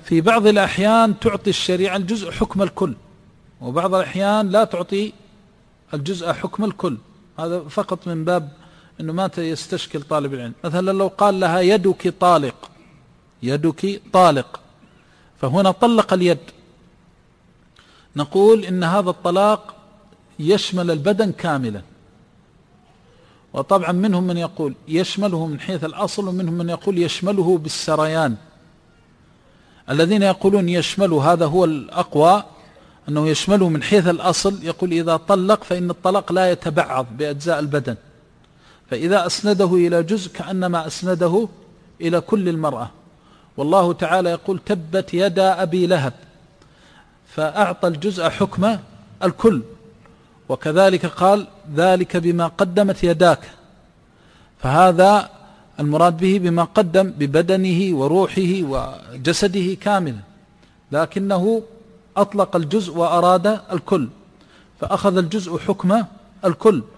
في بعض الأحيان تعطي الشريعة الجزء حكم الكل، وبعض الأحيان لا تعطي الجزء حكم الكل. هذا فقط من باب أنه ما يستشكل طالب العلم. مثلا لو قال لها يدك طالق، يدك طالق، فهنا طلق اليد، نقول إن هذا الطلاق يشمل البدن كاملا. وطبعا منهم من يقول يشمله من حيث الأصل، ومنهم من يقول يشمله بالسريان. الذين يقولون يشمل هذا هو الأقوى، أنه يشمله من حيث الأصل. يقول إذا طلق فإن الطلاق لا يتبعض بأجزاء البدن، فإذا أسنده إلى جزء كأنما أسنده إلى كل المرأة. والله تعالى يقول تبت يدا أبي لهب، فأعطى الجزء حكم الكل. وكذلك قال ذلك بما قدمت يداك، فهذا المراد به بما قدم ببدنه وروحه وجسده كاملا، لكنه أطلق الجزء وأراد الكل، فأخذ الجزء حكم الكل.